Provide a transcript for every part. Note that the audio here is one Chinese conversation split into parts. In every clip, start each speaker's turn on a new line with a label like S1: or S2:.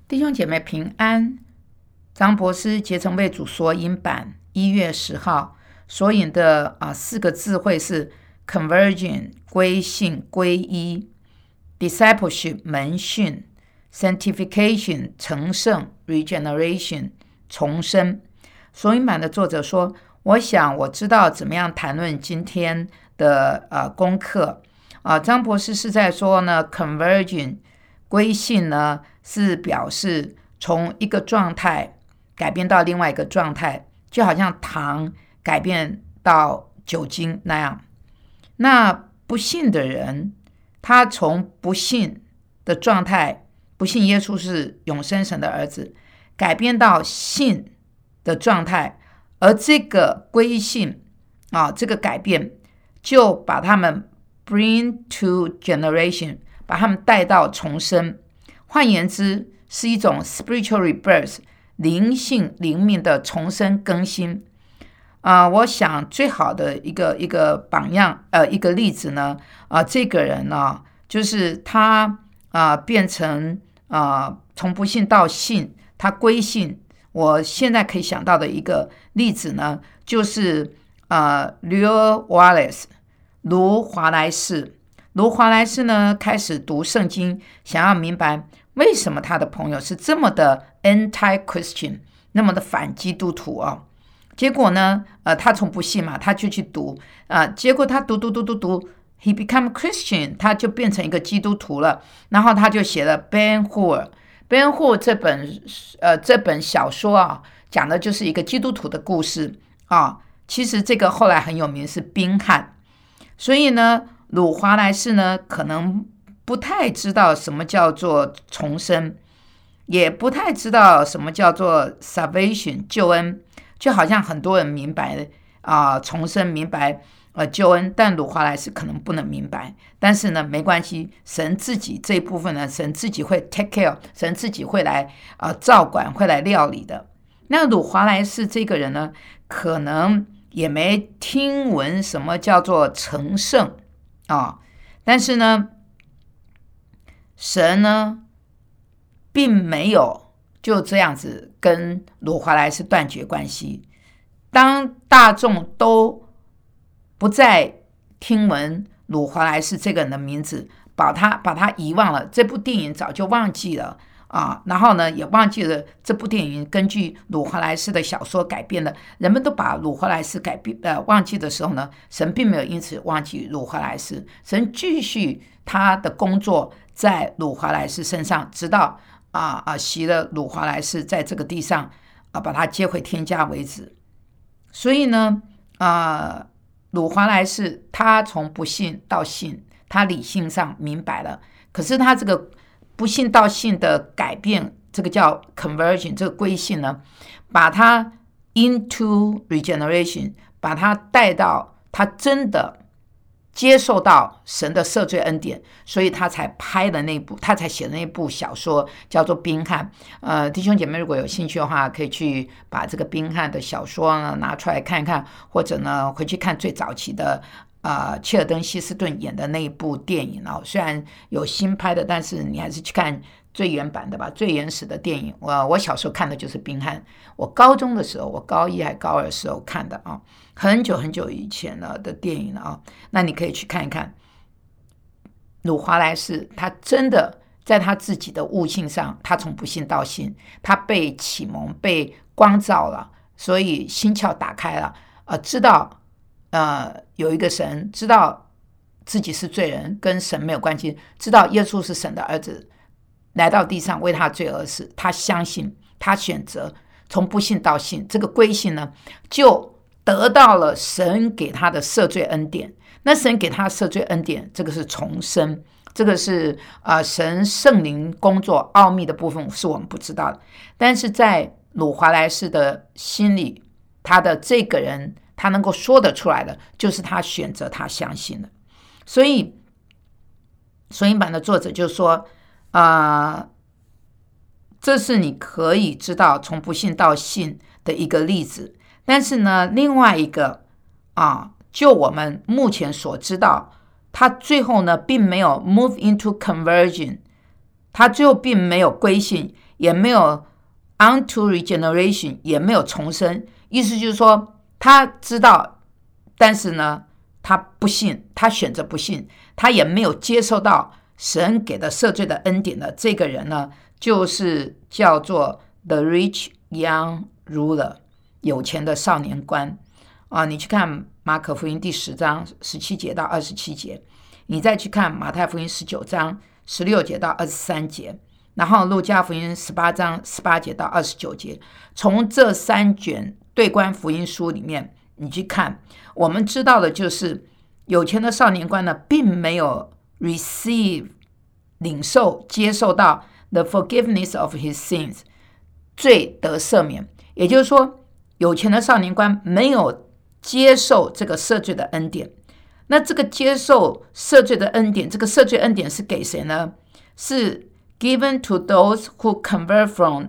S1: 弟兄姐妹平安，张博士结成为主索引版1月10号索引的4个字汇是 conversion 归信归一， discipleship 门训， sanctification 成圣， regeneration 重生。索引版的作者说，我想我知道怎么样谈论今天的功课。张博士是在说呢 conversion 归信呢是表示从一个状态改变到另外一个状态，就好像糖改变到酒精那样。那不信的人，他从不信的状态，不信耶稣是永生神的儿子，改变到信的状态，而这个归信这个改变就把他们 bring to generation， 把他们带到重生。换言之，是一种 spiritual rebirth， 灵性灵命的重生更新。我想最好的一个榜样，一个例子呢，这个人呢，就是他变成从不信到信，他归信。我现在可以想到的一个例子呢，就是Leo Wallace 卢华莱士。卢华莱士呢，开始读圣经，想要明白为什么他的朋友是这么的 anti-Christian， 那么的反基督徒结果呢，他从不信嘛，他就去读结果他读 he become Christian， 他就变成一个基督徒了。然后他就写了 Ben Hur。Ben Hur 这本小说讲的就是一个基督徒的故事其实这个后来很有名是宾汉。所以呢，鲁华莱士呢可能不太知道什么叫做重生，也不太知道什么叫做 salvation 救恩，就好像很多人明白重生，明白救恩，但鲁华莱士可能不能明白。但是呢，没关系，神自己这一部分呢，神自己会 take care， 神自己会来照管，会来料理的。那鲁华莱士这个人呢，可能也没听闻什么叫做成圣但是呢，神呢并没有就这样子跟鲁华莱士断绝关系。当大众都不再听闻鲁华莱士这个人的名字，把他遗忘了，这部电影早就忘记了然后呢，也忘记了这部电影根据鲁华莱士的小说改编的。人们都把鲁华莱士忘记的时候呢，神并没有因此忘记鲁华莱士，神继续他的工作在鲁华莱士身上，直到习了鲁华莱士在这个地上把他接回天家为止。所以呢鲁华莱士他从不信到信，他理性上明白了，可是他这个不信到信的改变，这个叫 conversion， 这个归信呢，把他 into regeneration， 把他带到他真的接受到神的赦罪恩典，所以他才写的那部小说叫做宾汉。弟兄姐妹如果有兴趣的话，可以去把这个宾汉的小说呢拿出来看一看，或者呢回去看最早期的切尔登希斯顿演的那一部电影虽然有新拍的，但是你还是去看最原版的吧，最原始的电影。我小时候看的就是宾汉，我高中的时候，我高一还高二的时候看的很久很久以前了的电影了那你可以去看一看。鲁华莱士他真的在他自己的悟性上，他从不信到信，他被启蒙，被光照了，所以心窍打开了知道有一个神，知道自己是罪人，跟神没有关系，知道耶稣是神的儿子，来到地上为他罪而死，他相信，他选择从不信到信，这个归信呢，就得到了神给他的赦罪恩典。那神给他赦罪恩典，这个是重生，这个是神圣灵工作奥秘的部分是我们不知道的。但是在鲁华莱士的心里，他的这个人他能够说得出来的，就是他选择，他相信的。所以索引版的作者就说这是你可以知道从不信到信的一个例子。但是呢，另外一个就我们目前所知道，他最后呢并没有 move into conversion， 他最后并没有归信， 也没有 unto regeneration， 也没有重生。意思就是说，他知道，但是呢，他不信，他选择不信，他也没有接受到神给的赦罪的恩典的这个人呢，就是叫做 the rich young ruler， 有钱的少年官啊。你去看马可福音第10章17节到27节，你再去看马太福音19章16节到23节，然后路加福音18章18节到29节，从这3卷对观福音书里面你去看，我们知道的就是有钱的少年官呢，并没有 receive 领受接受到 the forgiveness of his sins 罪得赦免，也就是说有钱的少年官没有接受这个赦罪的恩典。那这个接受赦罪的恩典，这个赦罪恩典是给谁呢？是 given to those who convert from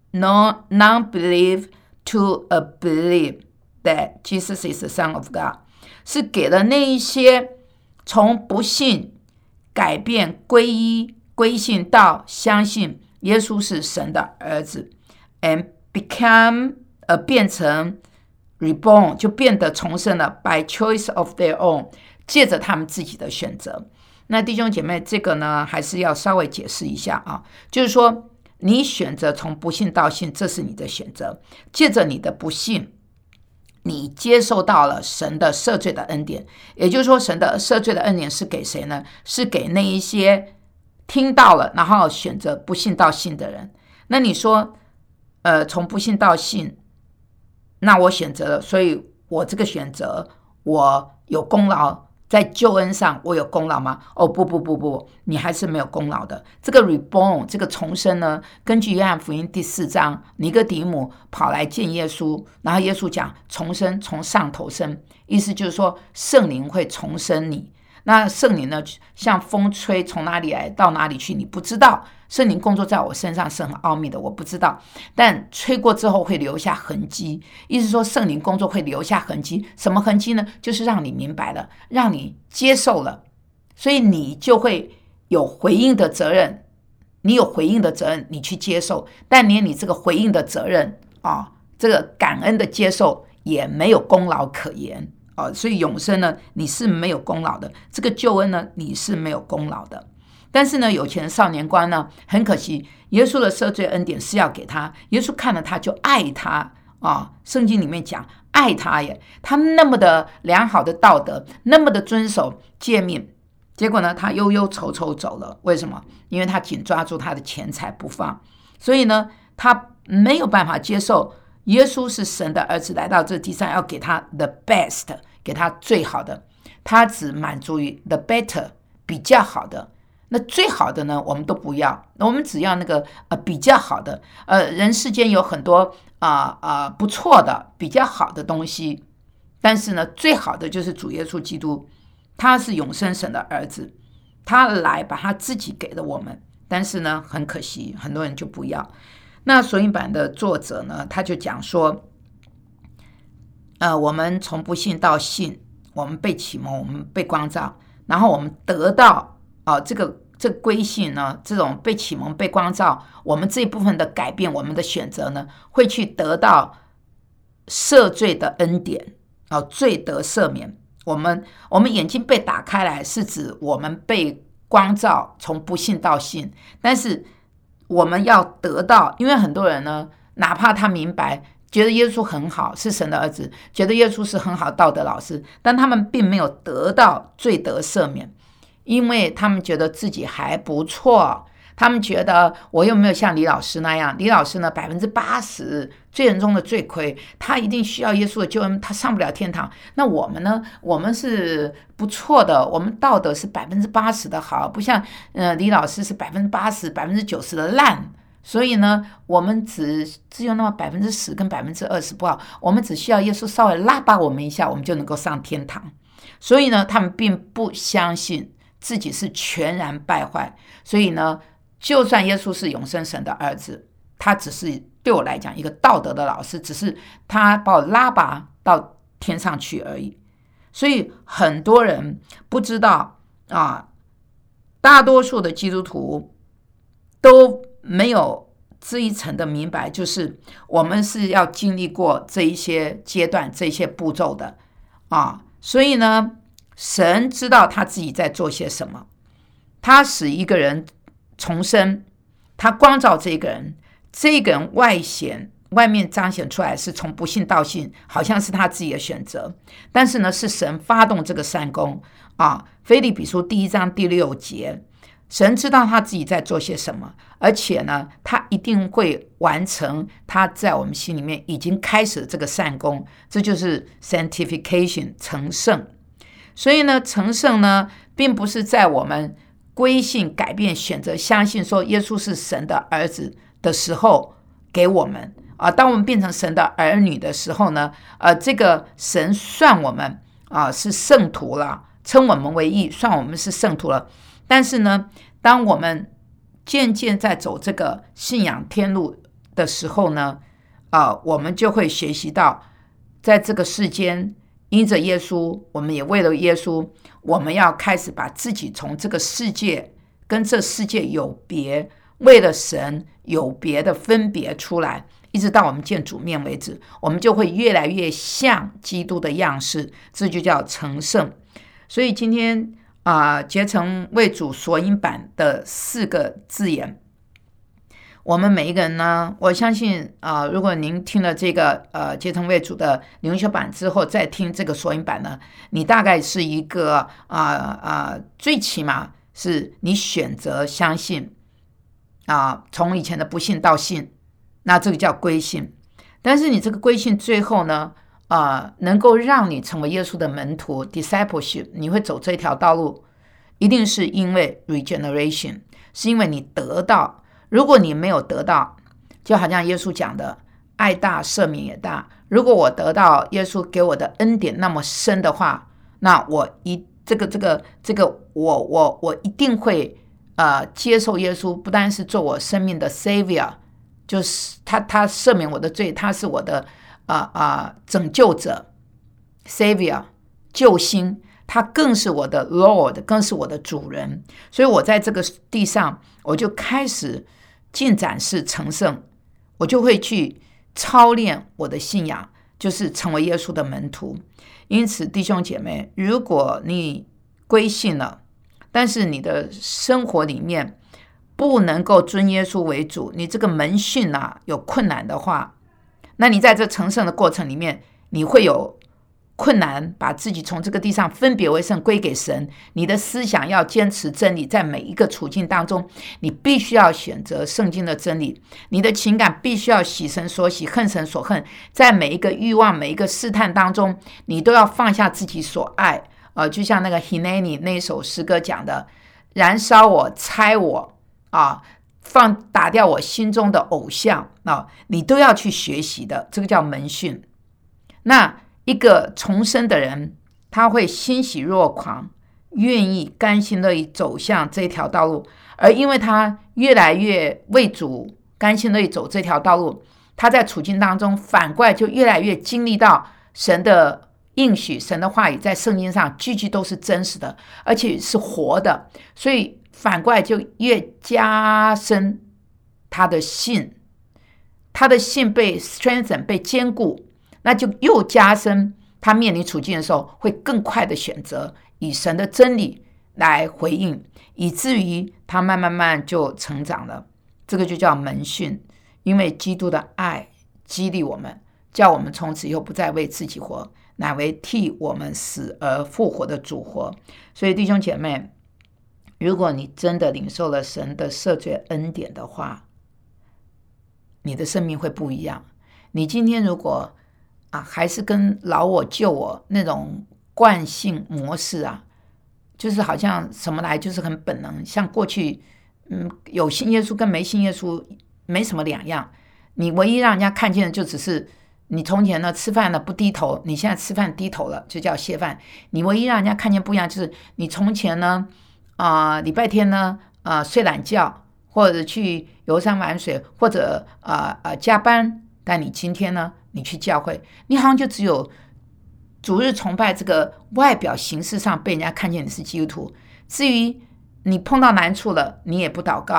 S1: non-belief to a belief that Jesus is the Son of God， 是给了那一些从不信改变皈依归信到相信耶稣是神的儿子 and become 变成 reborn， 就变得重生了 by choice of their own， 借着他们自己的选择。那弟兄姐妹，这个呢还是要稍微解释一下啊，就是说你选择从不信到信，这是你的选择，借着你的不信，你接受到了神的赦罪的恩典。也就是说，神的赦罪的恩典是给谁呢？是给那一些听到了然后选择不信到信的人。那你说从不信到信，那我选择了，所以我这个选择我有功劳，在救恩上我有功劳吗？哦，不，你还是没有功劳的。这个 reborn 这个重生呢，根据约翰福音第4章，尼哥底母跑来见耶稣，然后耶稣讲重生，从上头生，意思就是说圣灵会重生你。那圣灵呢，像风吹，从哪里来到哪里去，你不知道。圣灵工作在我身上是很奥秘的，我不知道，但吹过之后会留下痕迹。意思说圣灵工作会留下痕迹，什么痕迹呢？就是让你明白了，让你接受了，所以你就会有回应的责任。你有回应的责任，你去接受，但连你这个回应的责任这个感恩的接受也没有功劳可言。所以永生呢，你是没有功劳的，这个救恩呢，你是没有功劳的。但是呢，有钱的少年官呢，很可惜，耶稣的赦罪恩典是要给他，耶稣看了他就爱他圣经里面讲爱他耶，他那么的良好的道德，那么的遵守诫命，结果呢，他忧忧愁愁走了。为什么？因为他紧抓住他的钱财不放，所以呢，他没有办法接受耶稣是神的儿子来到这地上，要给他 the best， 给他最好的，他只满足于 the better， 比较好的。那最好的呢，我们都不要，我们只要那个比较好的。人世间有很多不错的比较好的东西，但是呢，最好的就是主耶稣基督，他是永生神的儿子，他来把他自己给了我们。但是呢，很可惜，很多人就不要。那索引版的作者呢，他就讲说，我们从不信到信，我们被启蒙，我们被光照，然后我们得到这个归信呢，这种被启蒙、被光照，我们这一部分的改变，我们的选择呢，会去得到赦罪的恩典罪得赦免。我们眼睛被打开来，是指我们被光照，从不信到信，但是我们要得到，因为很多人呢，哪怕他明白，觉得耶稣很好，是神的儿子，觉得耶稣是很好道德老师，但他们并没有得到罪得赦免。因为他们觉得自己还不错，他们觉得我又没有像李老师那样，李老师呢80%罪人中的罪魁，他一定需要耶稣的救恩，他上不了天堂。那我们呢？我们是不错的，我们道德是80%的好，不像李老师是80%、90%的烂。所以呢，我们只有那么10%跟20%不好，我们只需要耶稣稍微拉拔我们一下，我们就能够上天堂。所以呢，他们并不相信自己是全然败坏，所以呢，就算耶稣是永生神的儿子，他只是对我来讲一个道德的老师，只是他把我拉拔到天上去而已。所以很多人不知道大多数的基督徒都没有这一层的明白，就是我们是要经历过这一些阶段、这些步骤的所以呢，神知道他自己在做些什么，他使一个人重生，他光照这个人，这个人外面彰显出来是从不信到信，好像是他自己的选择，但是呢，是神发动这个善工腓立比书1章第6节，神知道他自己在做些什么，而且呢，他一定会完成他在我们心里面已经开始的这个善工，这就是 sanctification 成圣。所以呢，成圣呢，并不是在我们归信、改变、选择、相信说耶稣是神的儿子的时候给我们当我们变成神的儿女的时候呢，这个神算我们是圣徒了，称我们为义，算我们是圣徒了。但是呢，当我们渐渐在走这个信仰天路的时候呢，我们就会学习到，在这个世间，因着耶稣，我们也为了耶稣，我们要开始把自己从这个世界跟这世界有别，为了神有别的分别出来，一直到我们见主面为止，我们就会越来越像基督的样式，这就叫成圣。所以今天结成为主索引版的4个字眼，我们每一个人呢，我相信如果您听了这个结成为主的灵修版之后，再听这个索引版呢，你大概是一个最起码是你选择相信从以前的不信到信，那这个叫归信。但是你这个归信最后呢能够让你成为耶稣的门徒 discipleship， 你会走这条道路，一定是因为 regeneration， 是因为你得到。如果你没有得到，就好像耶稣讲的，爱大赦免也大。如果我得到耶稣给我的恩典那么深的话，那我一定会接受耶稣，不单是做我生命的 savior， 就是他赦免我的罪，他是我的拯救者 savior 救星，他更是我的 Lord， 更是我的主人。所以我在这个地上，我就开始进展式成圣，我就会去操练我的信仰，就是成为耶稣的门徒。因此弟兄姐妹，如果你归信了，但是你的生活里面不能够尊耶稣为主，你这个门训有困难的话，那你在这成圣的过程里面，你会有困难把自己从这个地上分别为圣归给神。你的思想要坚持真理，在每一个处境当中，你必须要选择圣经的真理。你的情感必须要喜神所喜，恨神所恨。在每一个欲望、每一个试探当中，你都要放下自己所爱。就像那个 Hineni 那首诗歌讲的，燃烧我、拆我打掉我心中的偶像你都要去学习的，这个叫门训。那一个重生的人，他会欣喜若狂，愿意甘心乐意走向这条道路，而因为他越来越为主甘心乐意走这条道路，他在处境当中反过来就越来越经历到神的应许，神的话语在圣经上句句都是真实的，而且是活的，所以反过来就越加深他的信，他的信被 strengthen 被坚固，那就又加深他面临处境的时候会更快的选择以神的真理来回应，以至于他慢慢就成长了。这个就叫门训，因为基督的爱激励我们，叫我们从此以后不再为自己活，乃为替我们死而复活的主活。所以弟兄姐妹，如果你真的领受了神的赦罪恩典的话，你的生命会不一样。你今天如果还是跟老我旧我那种惯性模式就是好像什么来就是很本能，像过去有信耶稣跟没信耶稣没什么两样。你唯一让人家看见的就只是你从前呢吃饭呢不低头，你现在吃饭低头了，就叫谢饭。你唯一让人家看见不一样，就是你从前呢礼拜天呢睡懒觉，或者去游山玩水，或者加班，但你今天呢你去教会，你好像就只有主日崇拜这个外表形式上被人家看见你是基督徒，至于你碰到难处了，你也不祷告，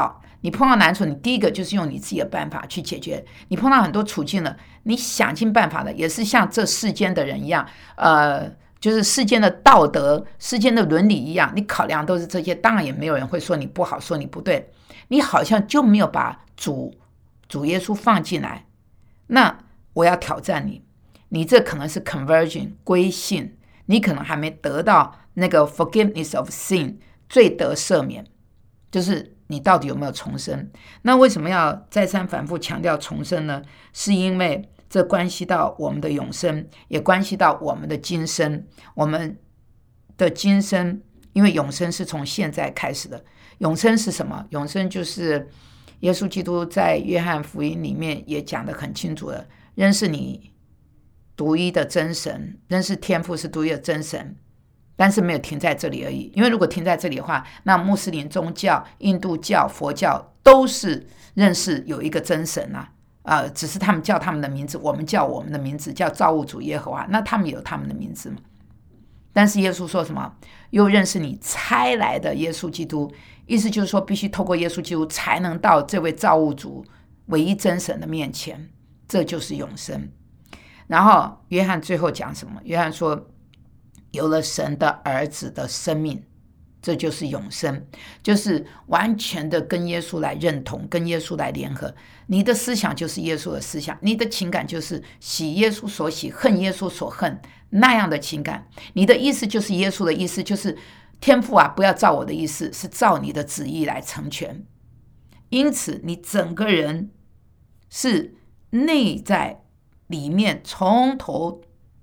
S1: 你碰到难处，你第一个就是用你自己的办法去解决。你碰到很多处境了，你想尽办法的，也是像这世间的人一样，就是世间的道德、世间的伦理一样，你考量都是这些，当然也没有人会说你不好，说你不对。你好像就没有把主耶稣放进来。那我要挑战你，你这可能是 conversion 归信，你可能还没得到那个 forgiveness of sin 罪得赦免，就是你到底有没有重生。那为什么要再三反复强调重生呢？是因为这关系到我们的永生，也关系到我们的今生。我们的今生，因为永生是从现在开始的。永生是什么？永生就是耶稣基督在约翰福音里面也讲得很清楚了，认识你独一的真神，认识天父是独一的真神，但是没有停在这里而已。因为如果停在这里的话，那穆斯林宗教、印度教、佛教都是认识有一个真神只是他们叫他们的名字，我们叫我们的名字，叫造物主耶和华，那他们有他们的名字吗？但是耶稣说什么？又认识你差来的耶稣基督，意思就是说必须透过耶稣基督才能到这位造物主唯一真神的面前，这就是永生。然后约翰最后讲什么？约翰说有了神的儿子的生命，这就是永生，就是完全的跟耶稣来认同，跟耶稣来联合。你的思想就是耶稣的思想，你的情感就是喜耶稣所喜，恨耶稣所恨那样的情感。你的意思就是耶稣的意思，就是天父啊，不要照我的意思，是照你的旨意来成全。因此你整个人是内在里面从头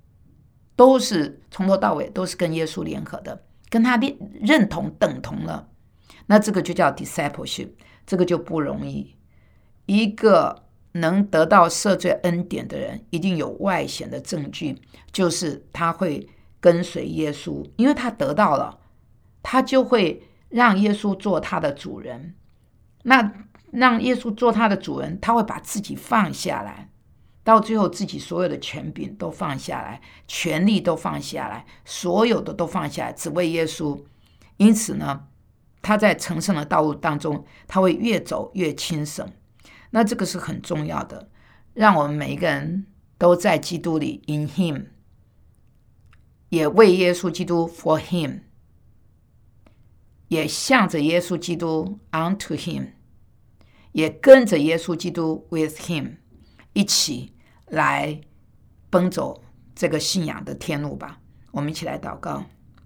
S1: 到尾都是跟耶稣联合的，跟他认同等同了。那这个就叫 discipleship， 这个就不容易。一个能得到赦罪恩典的人，一定有外显的证据，就是他会跟随耶稣，因为他得到了，他就会让耶稣做他的主人。那让耶稣做他的主人，他会把自己放下来，到最后自己所有的权柄都放下来，权力都放下来，所有的都放下来，只为耶稣。因此呢，他在成圣的道路当中，他会越走越轻省。那这个是很重要的，让我们每一个人都在基督里 in him， 也为耶稣基督 for him， 也向着耶稣基督 unto him， 也跟着耶稣基督 with him， 一起来奔走这个信仰的天路吧。我们一起来祷告。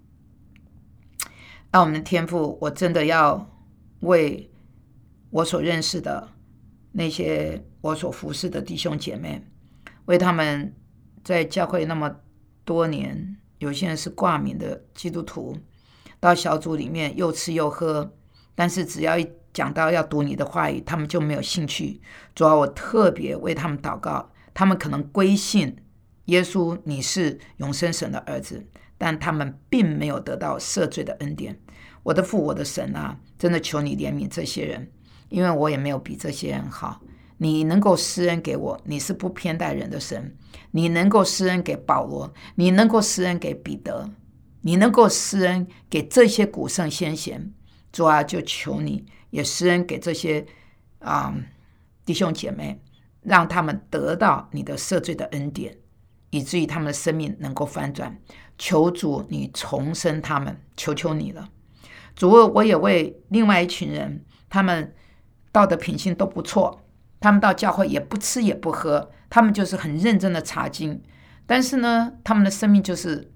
S1: 我们的天父，我真的要为我所认识的那些我所服侍的弟兄姐妹，为他们在教会那么多年，有些人是挂名的基督徒，到小组里面又吃又喝，但是只要一讲到要读你的话语，他们就没有兴趣。主要我特别为他们祷告，他们可能归信耶稣，你是永生神的儿子，但他们并没有得到赦罪的恩典。我的父，我的神啊，真的求你怜悯这些人，因为我也没有比这些人好。你能够施恩给我，你是不偏待人的神，你能够施恩给保罗，你能够施恩给彼得，你能够施恩给这些古圣先贤。主啊，就求你也施恩给这些弟兄姐妹，让他们得到你的赦罪的恩典，以至于他们的生命能够翻转。求主你重生他们，求求你了。主，我也为另外一群人，他们道德品性都不错，他们到教会也不吃也不喝，他们就是很认真的查经，但是呢，他们的生命就是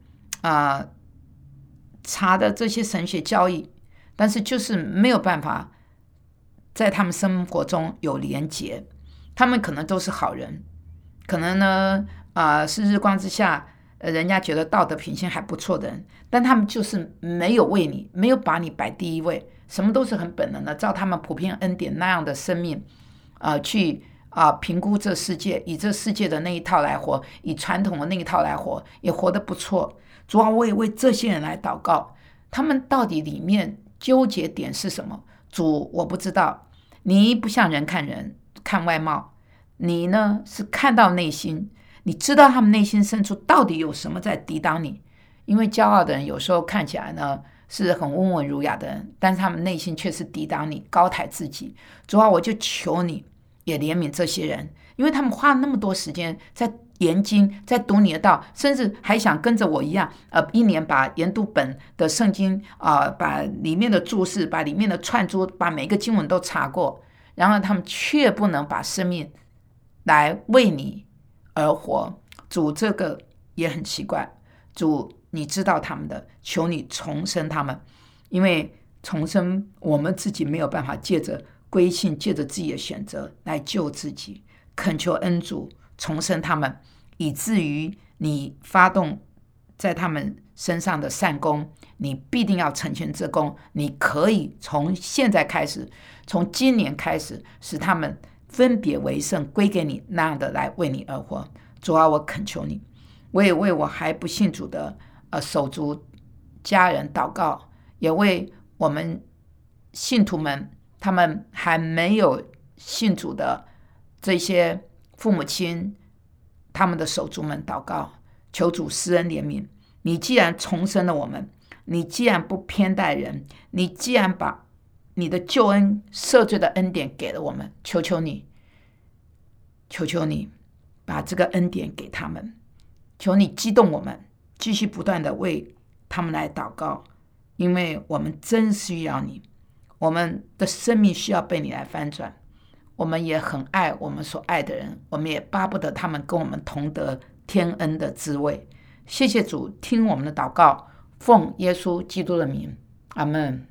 S1: 查的这些神学教义，但是就是没有办法在他们生活中有连结。他们可能都是好人，可能呢是日光之下人家觉得道德品性还不错的人，但他们就是没有为你，没有把你摆第一位，什么都是很本能的，照他们普遍恩典那样的生命去评估这世界，以这世界的那一套来活，以传统的那一套来活，也活得不错。主要我也为这些人来祷告，他们到底里面纠结点是什么？主，我不知道，你不像人看人，看外貌，你呢是看到内心，你知道他们内心深处到底有什么在抵挡你。因为骄傲的人有时候看起来呢是很温文儒雅的人，但是他们内心却是抵挡你，高抬自己。主啊，我就求你也怜悯这些人，因为他们花了那么多时间在研经，在读你的道，甚至还想跟着我一样，一年把研读本的圣经把里面的注释，把里面的串珠，把每个经文都查过，然后他们却不能把生命来为你而活。主，这个也很奇怪。主，你知道他们的，求你重生他们，因为重生我们自己没有办法借着归信，借着自己的选择来救自己。恳求恩主重生他们，以至于你发动在他们身上的善功，你必定要成全这功。你可以从现在开始，从今年开始，使他们分别为圣，归给你，那样的来为你而活。主啊，我恳求你，我也为我还不信主的手足家人祷告，也为我们信徒们，他们还没有信主的这些父母亲，他们的手足们祷告，求主施恩怜悯。你既然重生了我们，你既然不偏待人，你既然把你的救恩赦罪的恩典给了我们，求求你把这个恩典给他们，求你激动我们继续不断的为他们来祷告，因为我们真需要你，我们的生命需要被你来翻转。我们也很爱我们所爱的人，我们也巴不得他们跟我们同得天恩的滋味。谢谢主，听我们的祷告，奉耶稣基督的名，阿们。